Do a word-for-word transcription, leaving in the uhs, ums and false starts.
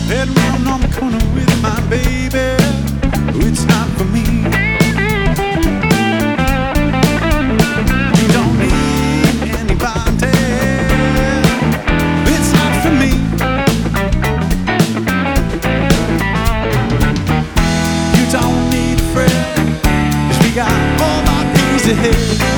Heading round on the corner with my baby. It's not for me. You don't need anybody. It's not for me. You don't need a friend, 'cause we got all our days ahead.